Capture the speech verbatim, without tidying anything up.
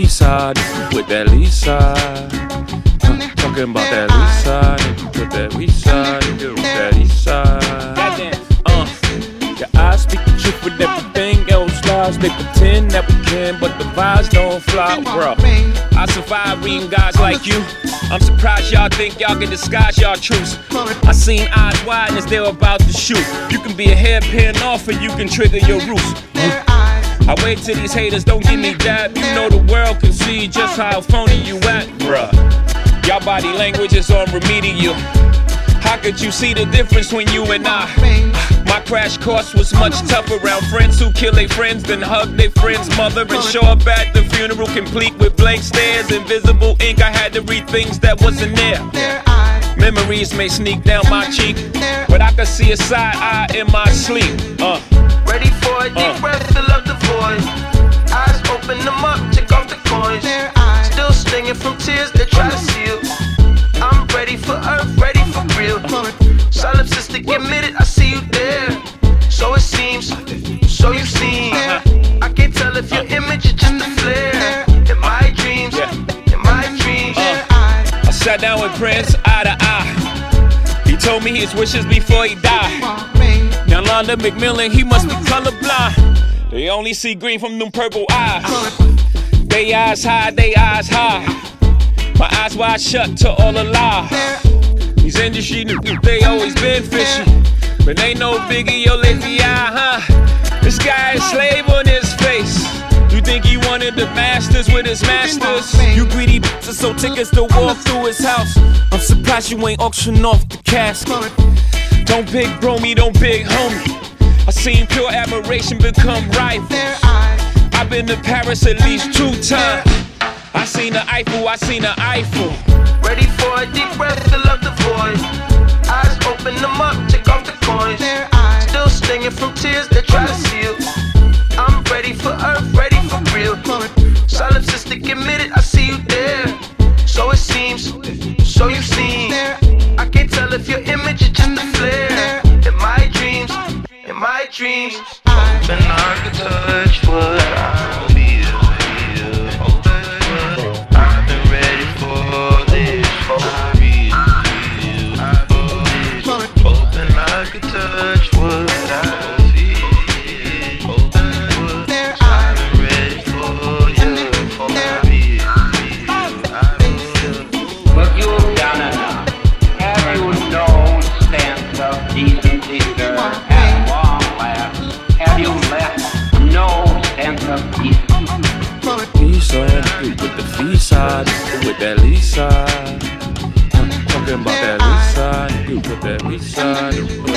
east side, with that east side. Uh, talking about that east side, with that east side, with that east side. Uh, your eyes speak the truth with everything else lies. They pretend that we can, but the vibes don't fly, bro. I survive reading guys like you. I'm surprised y'all think y'all can disguise y'all truths. I seen eyes wide as they were about to shoot. You can be a hairpin off and you can trigger your roots. I wait till these haters don't give me that. You know the world can see just how phony you at, bruh. Y'all body language is on remedial. How could you see the difference when you and I? My crash course was much tougher around friends who kill their friends, then hug their friend's mother and show up at the funeral complete with blank stares, invisible ink. I had to read things that wasn't there. Memories may sneak down my cheek, but I could see a side eye in my sleep. Uh. Ready for a deep uh. breath, fill up the void. Eyes open them up, check off the coins. Still stinging from tears that try to seal. I'm ready for earth, ready for real. Solipsistic admitted, I see you there. So it seems, so you seem. I can't tell if your image is just a flare. In my dreams, in my dreams. I sat down with Prince eye to eye. He told me his wishes before he died. Now Londa McMillan, he must be colorblind. They only see green from them purple eyes. They eyes high, they eyes high. My eyes wide shut to all the lies. These industry niggas, they always been fishy, but ain't no biggie, yo lazy eye, huh? This guy is slave on his face. You think he wanted the masters with his masters? You greedy bitches, so tickets to walk through his house. I'm surprised you ain't auction off the casket. Don't big bro me, don't big homie. I seen pure admiration become rival. I've been to Paris at least two times. I seen the Eiffel, I seen the Eiffel. Ready for a deep breath, fill up the void. Eyes open them up, check off the coins. Still stinging from tears that try to seal. I'm ready for earth, ready for real. Solipsistic admitted, I see you there. So it seems, so you seem. I can't tell if your image is just a flare. In my dreams, in my dreams. Open I could touch what I feel. I could touch what I feel. I'm ready for you, for me. But you've done enough. Have you no sense of decency, sir? At long last, have you left no sense of decency? Peace on with the east side, with that east side. Talking about that east side, with that east side.